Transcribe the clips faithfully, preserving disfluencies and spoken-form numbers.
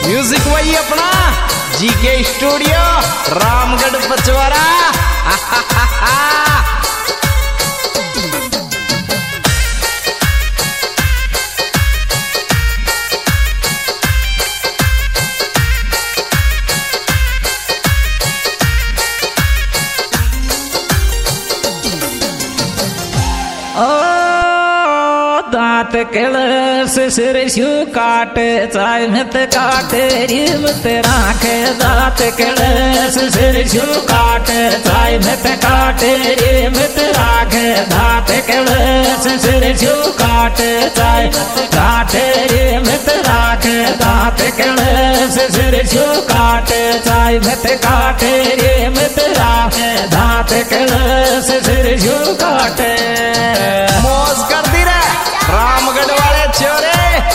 Music वही अपना GK studio Ramgarh Pachwara. दांत कलस सिर शू काट चाय मत काट रिमत राख। दांत कलस सिर शू काट चाय मत काट रिमत राख। दांत कलस सिर शू काट चाय काट रिमत राख। दांत कलस सिर शू काट चाय मत काट रिमत राख। दांत कलस सिर शू काट। मौज कर दी रे रामगढ़ वाले छोरे।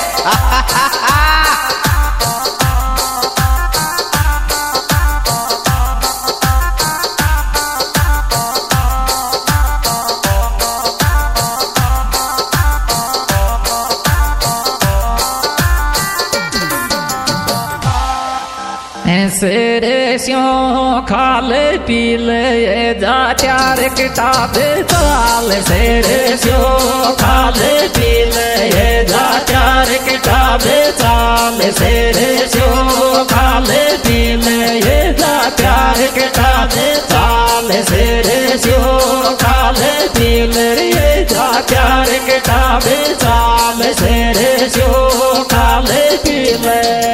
सिर स्यों खाल पील जा चार किताब चाल। सिर स्यों खाल पील जा चार किताब चाल। सिर स्यों खाल पील जा चार किताब चाल। सिर स्यों खाल पील जा चार किताब चाल। सिर स्यों खाल पील।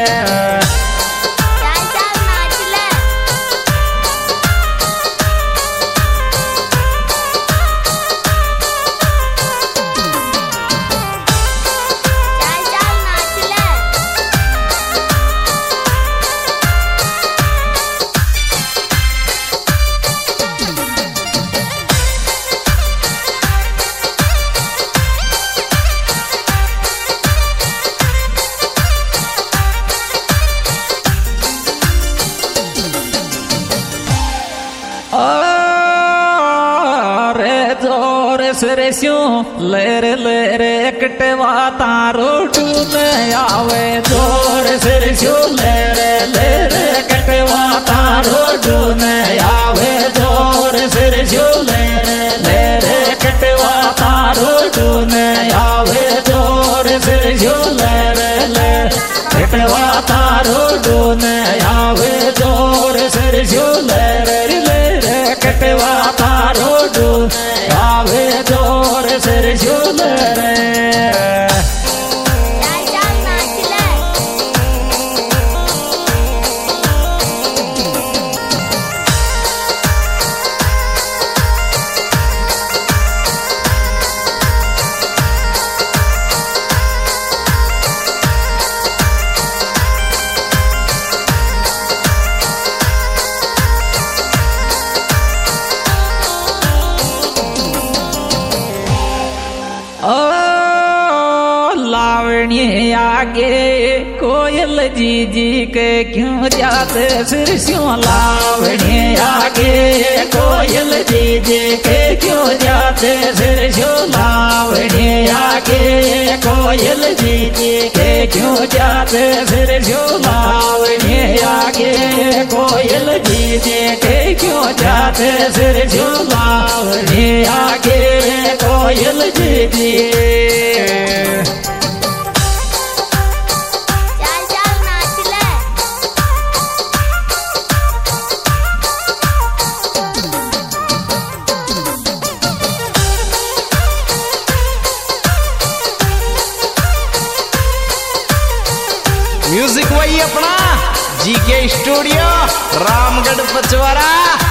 सरस्यों लेर लेर कटवा तारो टून आवे जोर। सरस्यों लेर लेर कटवा तारो टून आवे जोर। सरस्यों लेर लेर कटवा तारो टून आवे जोर। सरस्यों लेर लेर कटवा तारो टून आवे जोर। सरस्यों लेर लेर कटवा तारो टून आवे जोर। सरस्यों लेर आगे कोयल जी जी के क्यों जाते सरस्यों। लावणी आगे कोयल जी जी के क्यों जाते सरस्यों। लावणी आगे कोयल जी जी के क्यों जाते सरस्यों। लावणी आगे कोयल जी जी के क्यों जाते सरस्यों। लावणी आगे कोयल जी जी। म्यूजिक वही अपना जीके स्टूडियो रामगढ़ पचवारा।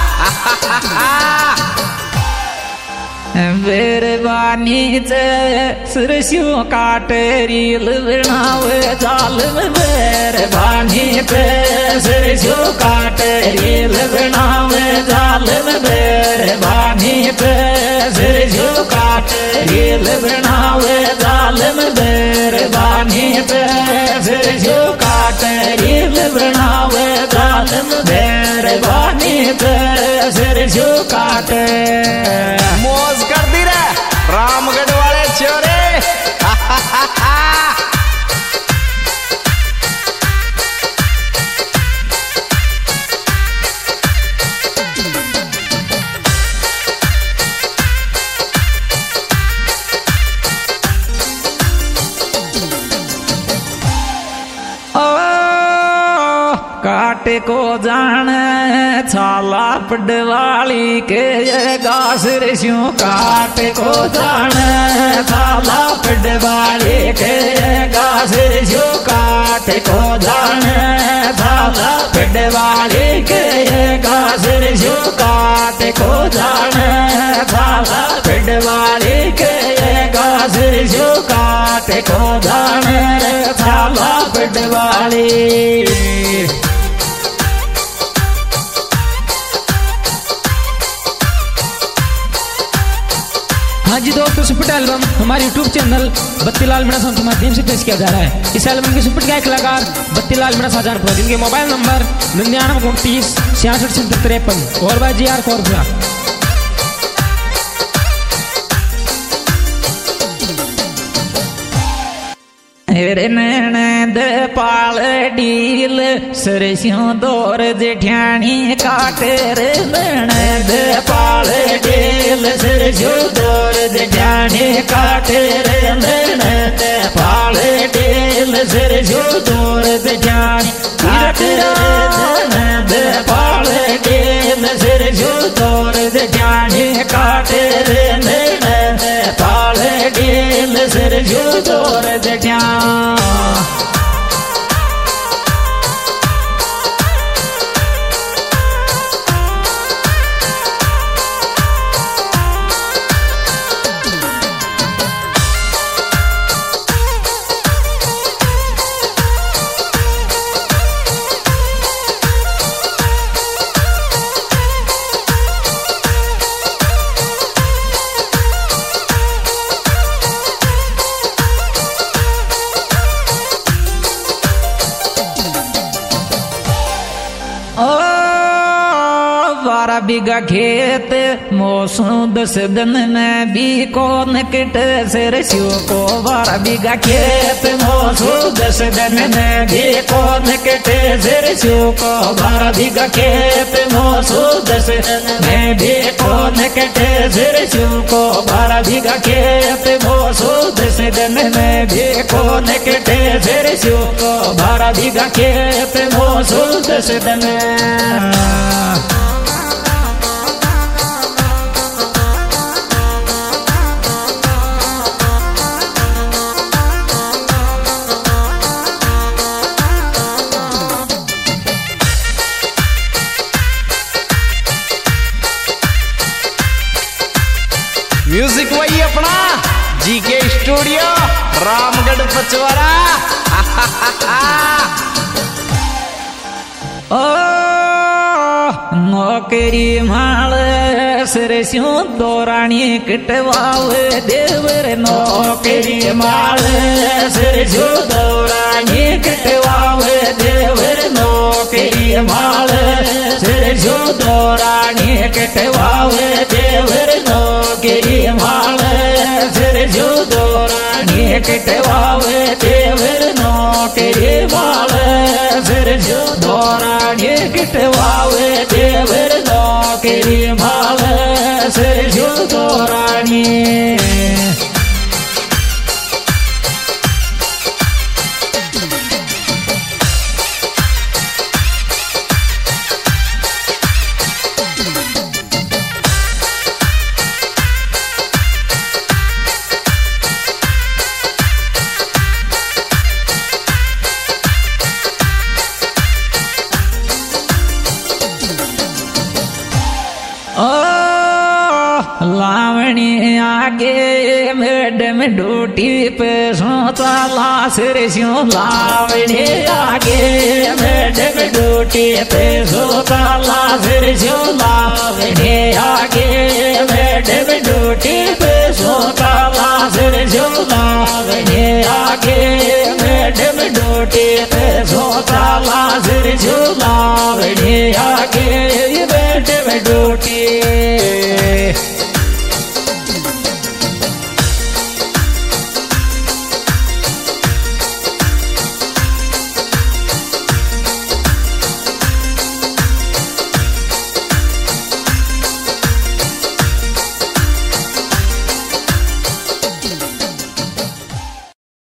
बेरबानी से सरस्यों काट रील बनावे जाल में। बेरबानी पे सरस्यों काट रील बनावे जाल में। बेरबानी पे सरस्यों काट रील बनावे जाल में। बेरबानी पे सरस्यों काट रील बनावे जाल में। बेरबानी पे सरस्यों काट। मौज कर दी रे रामगढ़ वाले छोरे। काट को जान छाला पडवाली के गासर स्यू काट को जान छाला पडवाली के गासर स्यू काट को जान छाला पडवाली के गासर स्यू काट को जान छाला पडवाली के गासर स्यू काट को जान छाला पडवाली। हाँ जी दोस्तों, सुपर एल्बम हमारे यूट्यूब चैनल बत्तीलाल मीणा साहब के माध्यम से पेश किया जा रहा है। इस एल्बम के सुपर गायक कलाकार बत्तीलाल मीणा शाहजहानपुर, जिनके मोबाइल नंबर निन्यानवे उनतीस छियासठ सत्तर तिरपन और बाई जी आर कौरपुरा। नैन पाल डील सरस्यों दौर जेठियाणी काट रे नैन पाल डील सरस्यों दौर जेठियाणी काट रे नैन पाल डील सरस्यों दौर जेठियाणी काट रे नैन पाल डील सरस्यों दौर जेठियाणी काट रे नैन पाल डील सरस्यों दौर जेठियाणी। बारह बीघा खेत मौसम दस दिन में भी कौन किट सरस्यों को बारह बीघा खेत मौसम दस दिन में भी कौन किट सरस्यों को बारह बीघा खेत मौसम दस में भी कौन किट सरस्यों को बारह बीघा खेत मौसम दस दिन में भी कौन किट सरस्यों को बारह बीघा खेत मौसम दस दिन। म्यूजिक वही अपना जीके स्टूडियो रामगढ़ पचवरा। ओ नौकरी माल सरस्यों दौरानी कटवावे देवर नौकरी माल सरस्यों दौरानी कटवावे देवर नौकरी माल सरस्यों दौरानी कटवावे देवर नौकरी माल सरस्यों दौरानी कटवावे देवर नौकरी माल सरस्यों दौरानी कटवावे देवर नौकरी माल सरस्यों दौरानी। लावणी आगे मैडम ड्यूटी पे सोचा ला सरस्यों लावणी आगे मैडम ड्यूटी पे सोचा ला सरस्यों लावणी आगे मैडम ड्यूटी पे सोचा ला सरस्यों लावणी आगे मैडम ड्यूटी पे सोचा ला सरस्यों लावणी आगे मैडम ड्यूटी